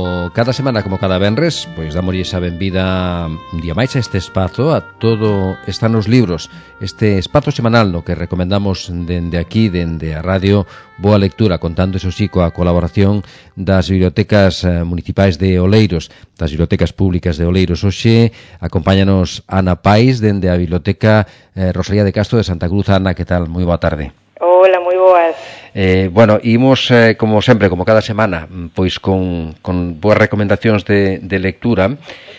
cada semana, como cada venres, pois damoslle esa benvida un día máis a este espazo, a todo está nos libros, este espazo semanal no que recomendamos dende aquí, dende a radio, boa lectura, contando eso sí coa colaboración das bibliotecas municipais de Oleiros, das bibliotecas públicas de Oleiros. Hoxe acompáñanos Ana Pais dende a Biblioteca Rosalía de Castro de Santa Cruz. Ana, que tal? Moi boa tarde. Hola, moi boas. Bueno, imos, como sempre, como cada semana, pois con boas recomendacións de lectura.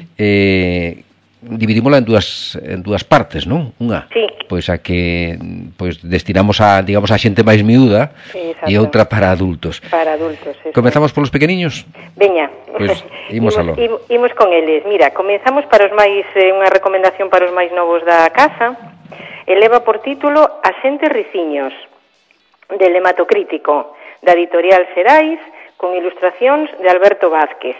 Dividímola en dúas partes, non? Unha, sí. Pois a que pois destinamos a, digamos, a xente máis miúda, sí, e outra para adultos. Para adultos, eso. Comezamos polos pequeniños? Veña. Pois imos aló. Imos con eles. Mira, comezamos para os máis unha recomendación para os máis novos da casa. Eleva por título Axente Riciños, del Hematocrítico, da editorial Xerais, con ilustracións de Alberto Vázquez.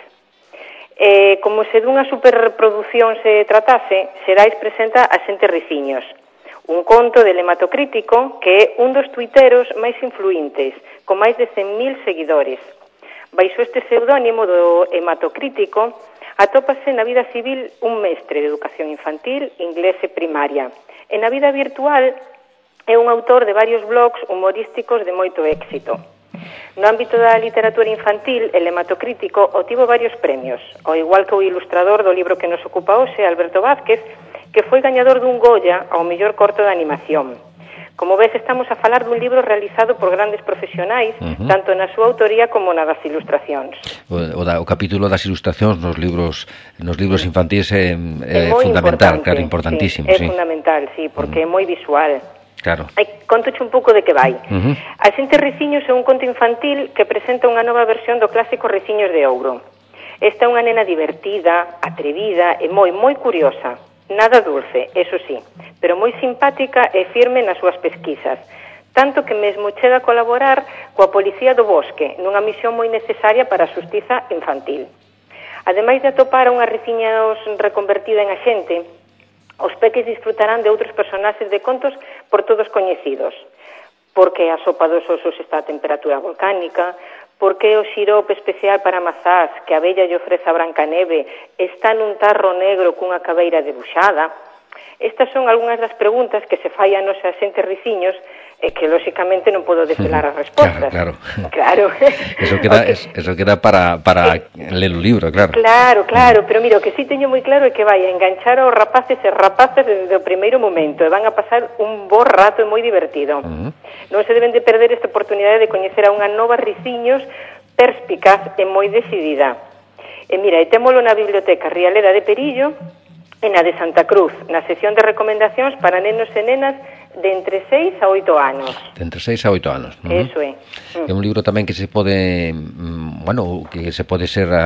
Como se dunha superproducción se tratase, Xerais presenta Axente Riciños, un conto del Hematocrítico que é un dos tuiteros máis influíntes, con máis de 100.000 seguidores. Baixo este pseudónimo do Hematocrítico, atópase na vida civil un mestre de educación infantil, inglés e primaria. E na vida virtual é un autor de varios blogs humorísticos de moito éxito. No ámbito da literatura infantil, el Hematocrítico obtivo varios premios, ao igual que o ilustrador do libro que nos ocupa hoxe, Alberto Vázquez, que foi gañador dun Goya ao mellor corto de animación. Como ves, estamos a falar dun libro realizado por grandes profesionais, tanto na súa autoría como na das ilustracións. O capítulo das ilustracións nos libros infantis é fundamental, claro, importantísimo. Sí, é fundamental, sí, porque é moi visual. Claro. Contoche un pouco de que vai. Axente Riciños é un conto infantil que presenta unha nova versión do clásico Riciños de Ouro. Esta é unha nena divertida, atrevida e moi curiosa. Nada dulce, eso sí, pero moi simpática e firme nas súas pesquisas. Tanto que mesmo chega a colaborar coa Policía do Bosque nunha misión moi necesaria para a xustiza infantil. Ademais de atopar a unha Riciños reconvertida en axente, os peques disfrutarán de outros personaxes de contos por todos coñecidos. Porque a sopa dos osos está a temperatura volcánica, porque o xirope especial para mazás que a abella lle ofrece a Brancaneve está nun tarro negro cunha cabeira debuxada. Estas son algunhas das preguntas que se fai a nosa xente Riciños e que, lóxicamente, non podo desvelar as respostas. Claro. Eso queda para ler o libro, claro. Claro, pero mira, o que sí teño moi claro é que vai a enganchar aos rapaces e rapazas desde o primeiro momento e van a pasar un bo rato e moi divertido. Non se deben de perder esta oportunidade de coñecer a unha nova Riciños perspicaz e moi decidida. E mira, témolo na Biblioteca Rialeda de Perillo e na de Santa Cruz, na sección de recomendacións para nenos e nenas de entre 6 a 8 anos. De entre 6 a 8 anos. Eso é. É un libro tamén que se pode, que se pode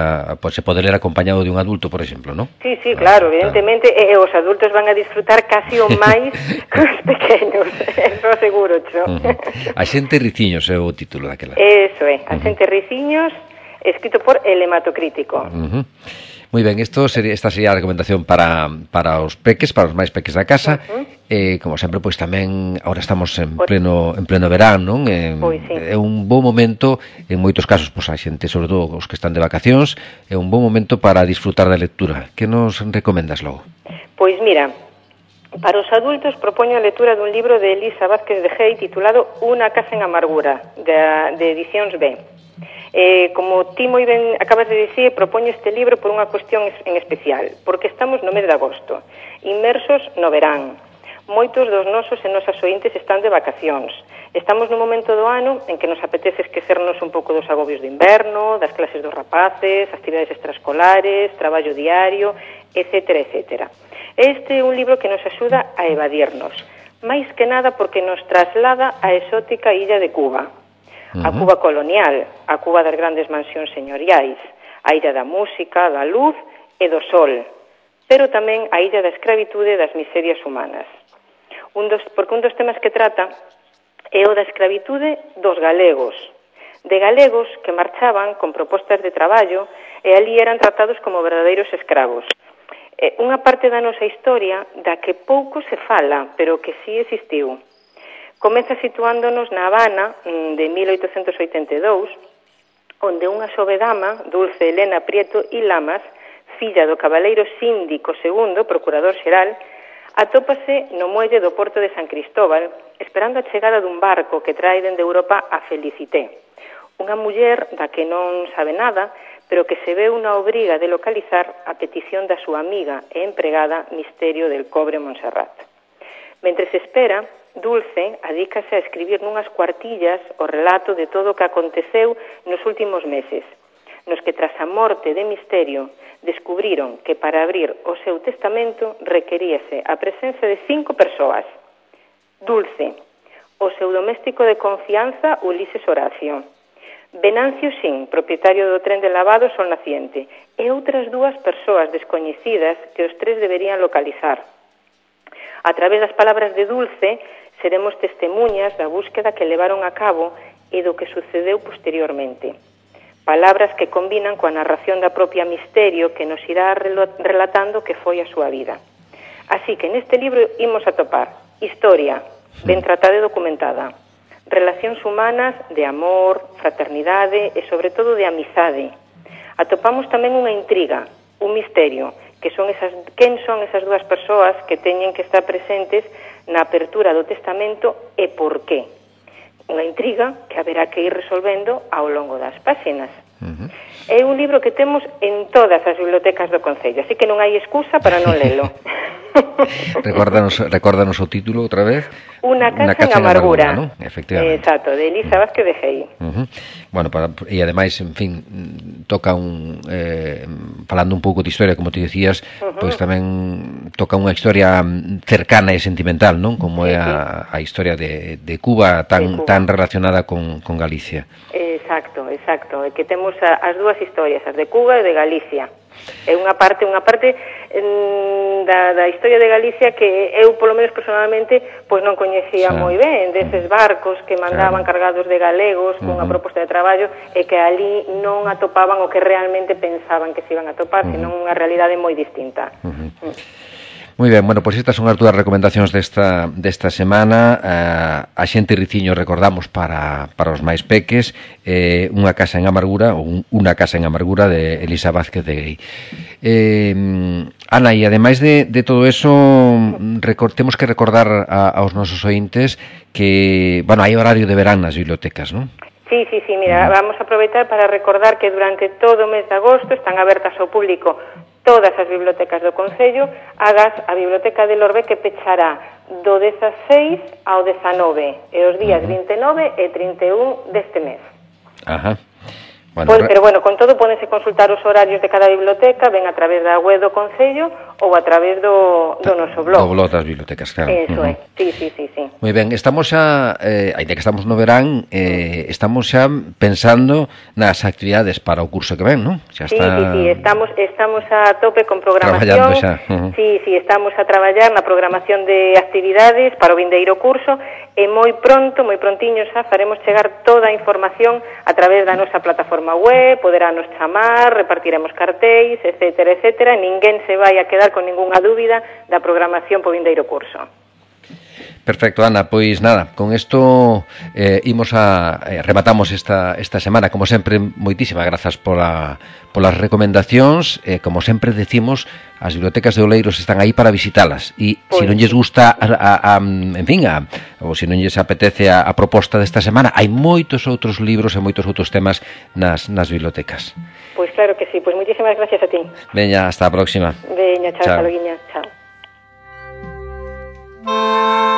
ler acompañado de un adulto, por exemplo, non? Sí, claro, evidentemente, e os adultos van a disfrutar casi o máis cos pequenos, eso aseguro, xo. Axente Riciños é o título daquela. Eso é, Axente Riciños, escrito por El Hematocrítico. Moi ben, esta sería a recomendación para os peques, para os máis peques da casa. Como sempre, pois tamén agora estamos en pleno verán, non? Pois sí. É un bo momento, en moitos casos, pois a xente, sobre todo os que están de vacacións, é un bo momento para disfrutar da lectura. Que nos recomendas logo? Pois mira, para os adultos propoño a lectura dun libro de Elisa Vázquez de Gei titulado Una casa en amargura, de Edicións B. Como ti moi ben acabas de dicir, propoño este libro por unha cuestión en especial, porque estamos no mes de agosto, inmersos no verán. Moitos dos nosos e nosas ointes están de vacacións. Estamos nun momento do ano en que nos apetece esquecernos un pouco dos agobios de inverno, das clases dos rapaces, actividades extraescolares, traballo diario, etc. Este é un libro que nos axuda a evadirnos, máis que nada porque nos traslada á exótica illa de Cuba. A Cuba colonial, a Cuba das grandes mansións señoriais, a illa da música, da luz e do sol, pero tamén a illa da escravitude e das miserias humanas. Porque un dos temas que trata é o da escravitude dos galegos, de galegos que marchaban con propostas de traballo e ali eran tratados como verdadeiros escravos. Unha parte da nosa historia da que pouco se fala, pero que sí existiu. Comeza situándonos na Habana de 1882, onde unha xovedama, Dulce Elena Prieto y Lamas, filla do cabaleiro síndico segundo, procurador xeral, atópase no muelle do porto de San Cristóbal, esperando a chegada dun barco que trae dende Europa a Felicité, unha muller da que non sabe nada, pero que se ve unha obriga de localizar a petición da súa amiga e empregada Misterio del Cobre Montserrat. Mentre se espera, Dulce adícase a escribir nunhas cuartillas o relato de todo o que aconteceu nos últimos meses, nos que tras a morte de Misterio descubriron que para abrir o seu testamento requeríase a presenza de 5 persoas: Dulce, o seu doméstico de confianza Ulises Horacio, Venancio Xin, propietario do tren de lavado Sol Naciente, e outras 2 persoas descoñecidas que os 3 deberían localizar. A través das palabras de Dulce, seremos testemunhas da búsqueda que levaron a cabo e do que sucedeu posteriormente. Palabras que combinan coa narración da propia Misterio que nos irá relatando que foi a súa vida. Así que neste libro imos atopar historia, ben tratada e documentada, relacións humanas de amor, fraternidade e sobre todo de amizade. Atopamos tamén unha intriga, un misterio, que son quen son esas 2 persoas que teñen que estar presentes na apertura do testamento e por qué. Unha intriga que haberá que ir resolvendo ao longo das páxinas. É un libro que temos en todas as bibliotecas do Concello, así que non hai excusa para non lelo. Recórdanos o título outra vez. Una casa en amargura, ¿no? Efectivamente. Exacto, de Elisa Vázquez de Gei. Bueno, e ademais, en fin, toca falando un pouco de historia, como te decías, pois tamén toca unha historia cercana e sentimental, non? Como é a historia de Cuba, tan relacionada con Galicia. Exacto, é que temos as 2 historias, as de Cuba e de Galicia. É unha parte da historia de Galicia que eu, polo menos personalmente, pois non coñecía moi ben, deses barcos que mandaban cargados de galegos cunha proposta de traballo e que ali non atopaban o que realmente pensaban que se iban a atopar, senón unha realidade moi distinta. Moi ben, bueno, pois estas son as 2 recomendacións desta semana. A xente Riciño recordamos para os máis peques, Unha casa en amargura, ou Una casa en amargura, de Elisa Vázquez de Gei. Ana, e ademais de todo eso, temos que recordar aos nosos ointes que, bueno, hai horario de verán nas bibliotecas, non? Sí, mira, vamos a aproveitar para recordar que durante todo o mes de agosto están abertas ao público todas as bibliotecas do Concello, agas a Biblioteca de Lorbe que pechará do 16 ao 19, e os días 29 e 31 deste mes. Bueno, pero bueno, con todo pódense consultar os horarios de cada biblioteca, ben a través da web do Concello ou a través do noso blog. Do blog das bibliotecas, claro. Eso é, sí. Moi ben, estamos xa, ainda que estamos no verán, estamos xa pensando nas actividades para o curso que ven, non? Xa está... Sí, estamos a tope con programación. Traballando xa. Sí, estamos a traballar na programación de actividades para o vindeiro curso e moi prontiño xa faremos chegar toda a información a través da nosa plataforma web, poderános chamar, repartiremos cartéis, etcétera, ninguén se vai a quedar con ningunha dúbida da programación po vindeiro curso. Perfecto, Ana, pois nada, con isto rematamos esta semana. Como sempre, moitísimas grazas polas recomendacións. Como sempre decimos, as bibliotecas de Oleiros están aí para visitalas, e se non lles gusta ou se non lles apetece a proposta desta semana, hai moitos outros libros e moitos outros temas nas bibliotecas. Pois claro que sí, pois moitísimas gracias a ti. Veña, hasta a próxima. Veña, chao. Hasta loguiña, chao.